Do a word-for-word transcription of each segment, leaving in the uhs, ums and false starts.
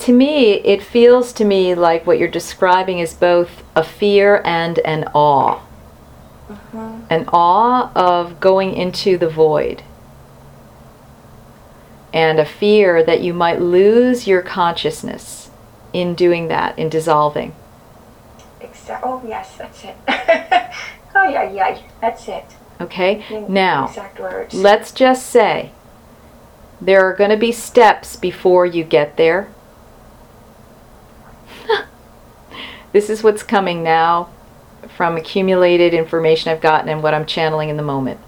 to me, it feels to me like what you're describing is both a fear and an awe. Mm-hmm. An awe of going into the void. And a fear that you might lose your consciousness in doing that, in dissolving. Exa- oh, yes, that's it. Oh, yeah, yeah, that's it. Okay? In Now, exact words. let's just say there are going to be steps before you get there. This is what's coming now from accumulated information I've gotten and what I'm channeling in the moment.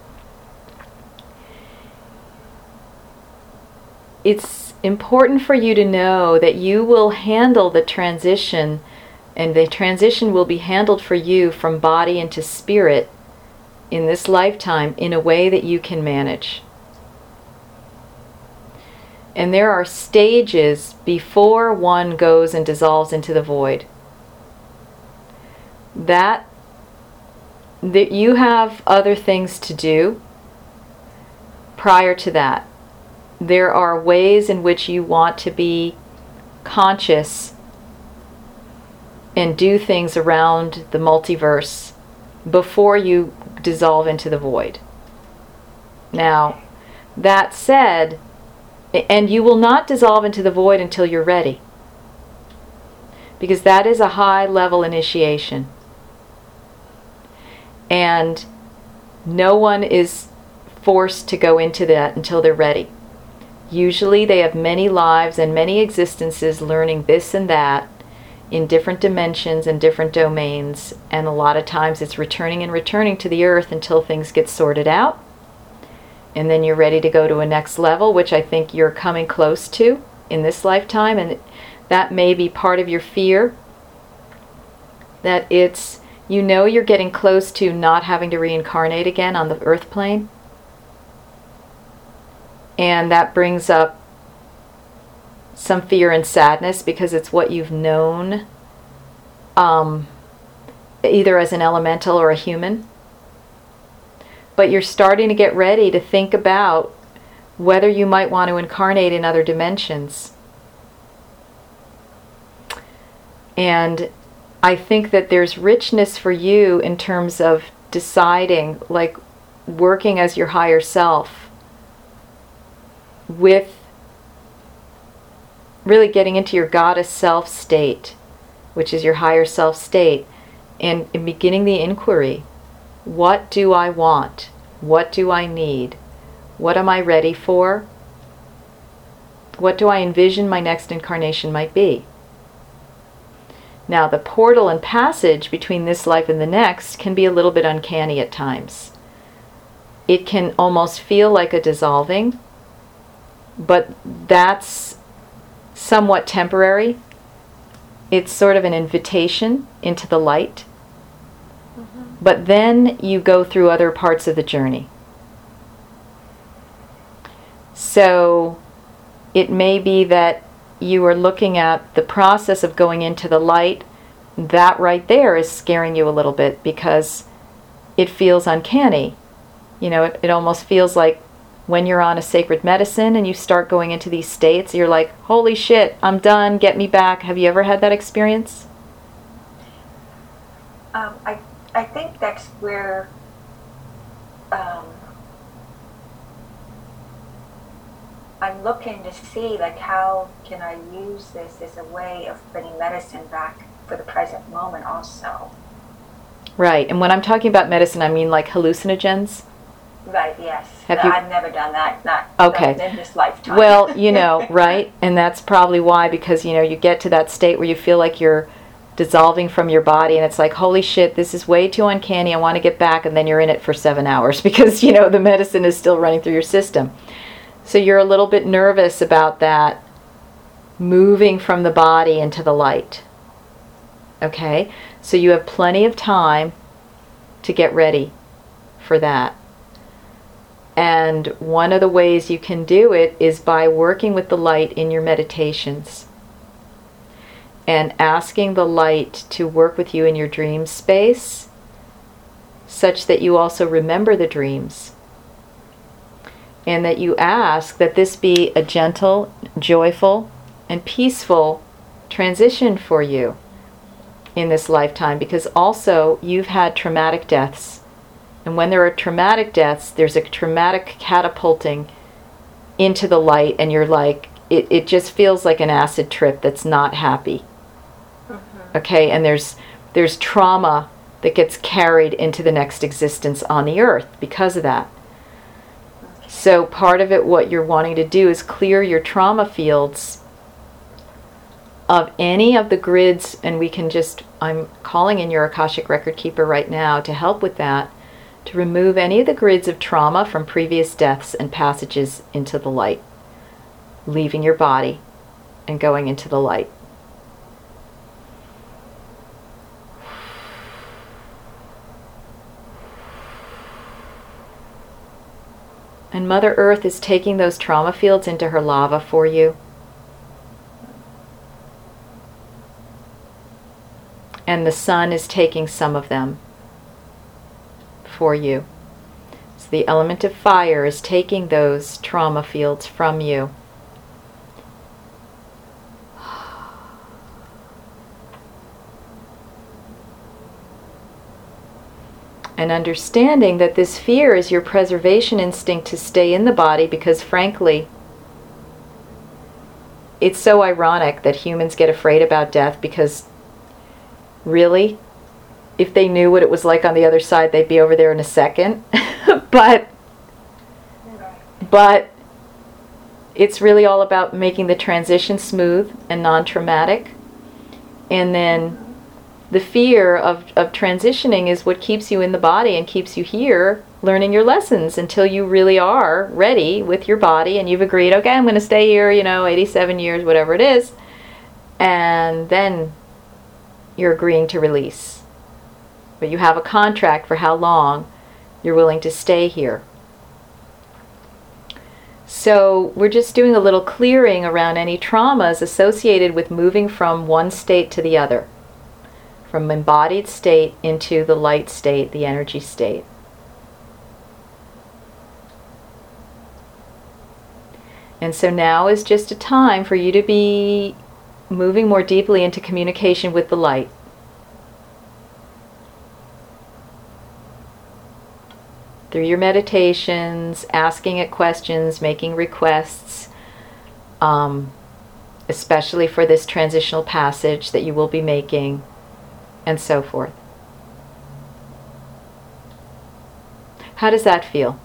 It's important for you to know that you will handle the transition, and the transition will be handled for you from body into spirit in this lifetime in a way that you can manage. And there are stages before one goes and dissolves into the void. That, that you have other things to do prior to that. There are ways in which you want to be conscious and do things around the multiverse before you dissolve into the void. Now, that said, and you will not dissolve into the void until you're ready, because that is a high level initiation. And no one is forced to go into that until they're ready. Usually they have many lives and many existences learning this and that in different dimensions and different domains, and a lot of times it's returning and returning to the earth until things get sorted out, and then you're ready to go to a next level, which I think you're coming close to in this lifetime. And that may be part of your fear, that it's, you know, you're getting close to not having to reincarnate again on the earth plane. And that brings up some fear and sadness because it's what you've known, um, either as an elemental or a human. But you're starting to get ready to think about whether you might want to incarnate in other dimensions. And I think that there's richness for you in terms of deciding, like working as your higher self, with really getting into your goddess self state, which is your higher self state, and, and beginning the inquiry. What do I want? What do I need? What am I ready for? What do I envision my next incarnation might be? Now, the portal and passage between this life and the next can be a little bit uncanny at times. It can almost feel like a dissolving, but that's somewhat temporary. It's sort of an invitation into the light. Mm-hmm. But then you go through other parts of the journey. So it may be that you are looking at the process of going into the light. That right there is scaring you a little bit because it feels uncanny. You know, it, it almost feels like when you're on a sacred medicine and you start going into these states, you're like, holy shit, I'm done, get me back. Have you ever had that experience? Um, I, I think that's where um, I'm looking to see, like, how can I use this as a way of bringing medicine back for the present moment also. Right, and when I'm talking about medicine, I mean like hallucinogens. Right, yes. Have no, you... I've never done that, not, okay. not in this lifetime. Well, you know, right? And that's probably why, because, you know, you get to that state where you feel like you're dissolving from your body and it's like, holy shit, this is way too uncanny, I want to get back, and then you're in it for seven hours because, you know, the medicine is still running through your system. So you're a little bit nervous about that moving from the body into the light. Okay? So you have plenty of time to get ready for that. And one of the ways you can do it is by working with the light in your meditations and asking the light to work with you in your dream space such that you also remember the dreams, and that you ask that this be a gentle, joyful, and peaceful transition for you in this lifetime, because also you've had traumatic deaths. And when there are traumatic deaths, there's a traumatic catapulting into the light, and you're like, it, it just feels like an acid trip that's not happy. Mm-hmm. Okay, and there's there's trauma that gets carried into the next existence on the earth because of that. Okay. So part of it, what you're wanting to do is clear your trauma fields of any of the grids, and we can just, I'm calling in your Akashic Record Keeper right now to help with that, to remove any of the grids of trauma from previous deaths and passages into the light, leaving your body and going into the light. And Mother Earth is taking those trauma fields into her lava for you. And the sun is taking some of them for you. So the element of fire is taking those trauma fields from you. And understanding that this fear is your preservation instinct to stay in the body, because frankly, it's so ironic that humans get afraid about death, because really, if they knew what it was like on the other side, they'd be over there in a second. but but it's really all about making the transition smooth and non-traumatic. And then the fear of, of transitioning is what keeps you in the body and keeps you here learning your lessons until you really are ready with your body and you've agreed, okay, I'm going to stay here, you know, eighty-seven years, whatever it is. And then you're agreeing to release. But you have a contract for how long you're willing to stay here. So we're just doing a little clearing around any traumas associated with moving from one state to the other. From embodied state into the light state, the energy state. And so now is just a time for you to be moving more deeply into communication with the light. Through your meditations, asking it questions, making requests, um, especially for this transitional passage that you will be making, and so forth. How does that feel?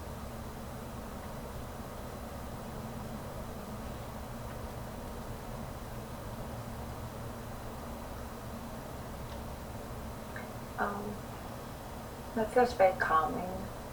Um, that feels very calming.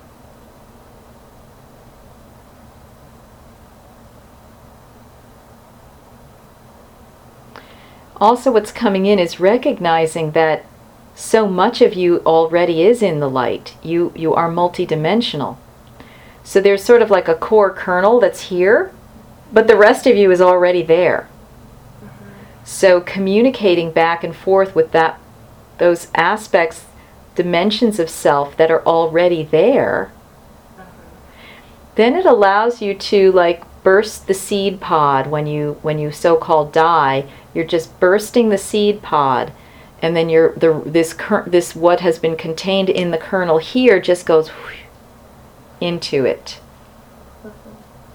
Also, what's coming in is recognizing that so much of you already is in the light. You you are multidimensional. So there's sort of like a core kernel that's here, but the rest of you is already there. Mm-hmm. So communicating back and forth with that, those aspects, dimensions of self that are already there, mm-hmm. then it allows you to like burst the seed pod when you when you so-called die. You're just bursting the seed pod, and then you're the this this what has been contained in the kernel here just goes into it. Mm-hmm.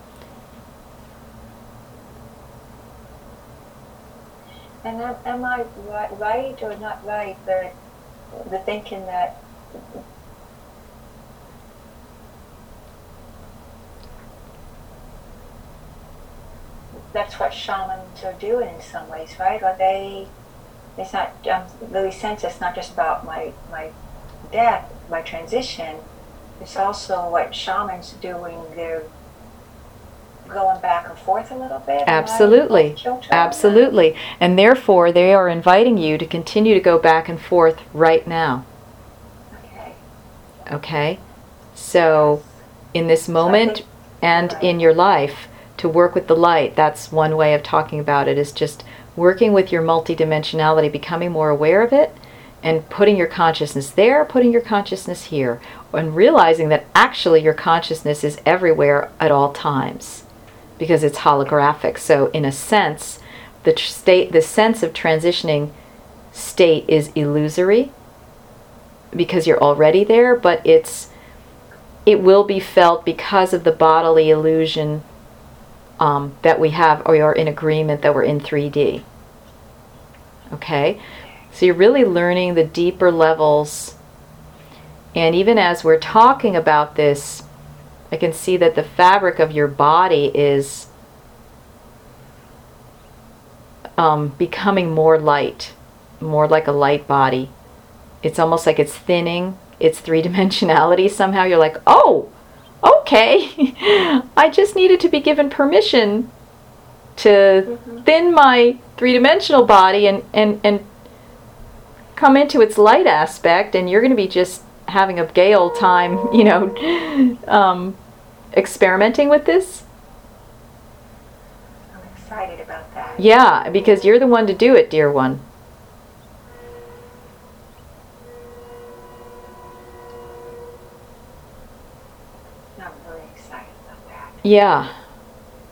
And am, am I right, right or not right? The the thinking that that's what shamans are doing in some ways, right? Are they? It's not. Um, really sense it's not just about my my death, my transition. It's also what shamans are doing. They're going back and forth a little bit. Absolutely, absolutely, and therefore they are inviting you to continue to go back and forth right now. Okay. Okay. So, in this moment so and right. in your life, to work with the light, that's one way of talking about it, is just working with your multidimensionality, becoming more aware of it, and putting your consciousness there, putting your consciousness here, and realizing that actually your consciousness is everywhere at all times, because it's holographic. So in a sense, the tr- state, the sense of transitioning state is illusory because you're already there, but it's it will be felt because of the bodily illusion um, that we have, or you're in agreement that we're in three D. Okay? So you're really learning the deeper levels. And even as we're talking about this, I can see that the fabric of your body is um, becoming more light, more like a light body. It's almost like it's thinning. It's three-dimensionality somehow. You're like, oh, okay. I just needed to be given permission to mm-hmm. thin my three-dimensional body and, and, and come into its light aspect, and you're going to be just having a gay old time, you know, um, experimenting with this. I'm excited about that. Yeah, because you're the one to do it, dear one. I'm really excited about that. Yeah.